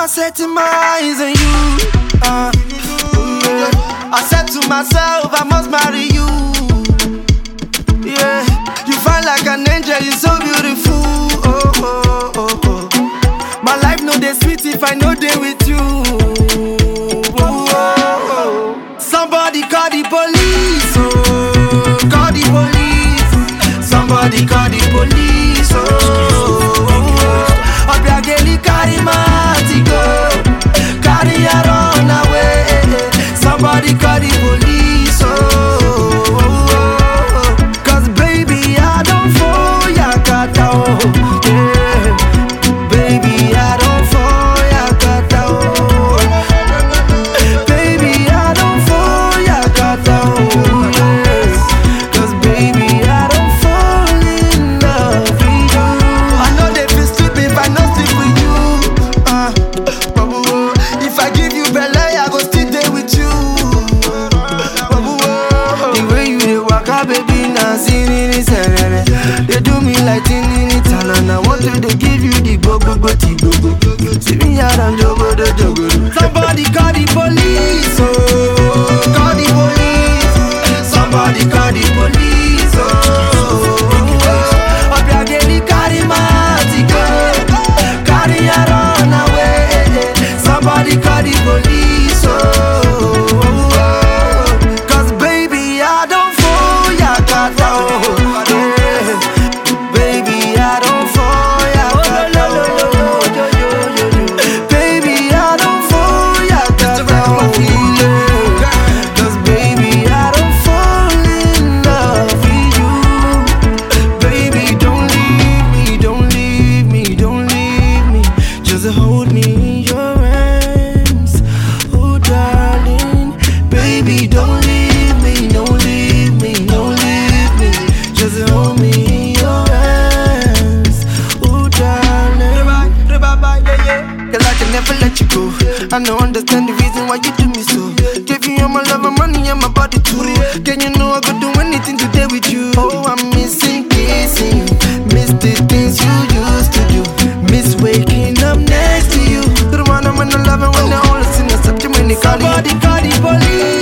I set my eyes on you. I said to myself, I must marry you. Yeah, you fine like an angel, you're so beautiful. Oh, oh, oh, oh. My life no dey sweet if I no dey with you. Oh, oh, oh. Somebody call the police, oh, call the police. Somebody call the police, oh, oh, oh. Obiageli carry my go, carry her run away. Somebody call the police, oh, oh, oh. Cause baby I don't fall yakata, oh, yeah. Baby I don't fall yakata, oh. Baby I don't fall yakata, oh, yes. Cause baby I don't fall in love with you. I know they feel stupid if I not sleep with you. If I give you belly, I go still there with you. The way you dey waka, baby, now see it. They do me like tinini and I want to they give you the go. See me out and jogo. Somebody call the police, oh, call the police. Somebody call the police, oh, Obiageli carry my ticket, carry her run away. Somebody call the police, oh, cause baby I don't fall yakata, oh, yeah. Baby I don't fall yakata, oh. Baby I don't fall yakata, oh, yeah. Cause baby I don't fall in love with you. Baby don't leave me, don't leave me, don't leave me. Just hold me in your arms, oh darling. Baby don't leave me, don't leave me, don't leave me. Just hold me in your arms, oh darling. Cause I can never let you go. I don't understand the reason why you do me so. Give you all my love and money and my body too. Can you know I could do anything today with you? Oh, I'm missing kissing you, miss the things you used to do, miss waking up next to you. The one I'm in love and when they're all listening, when they call the police.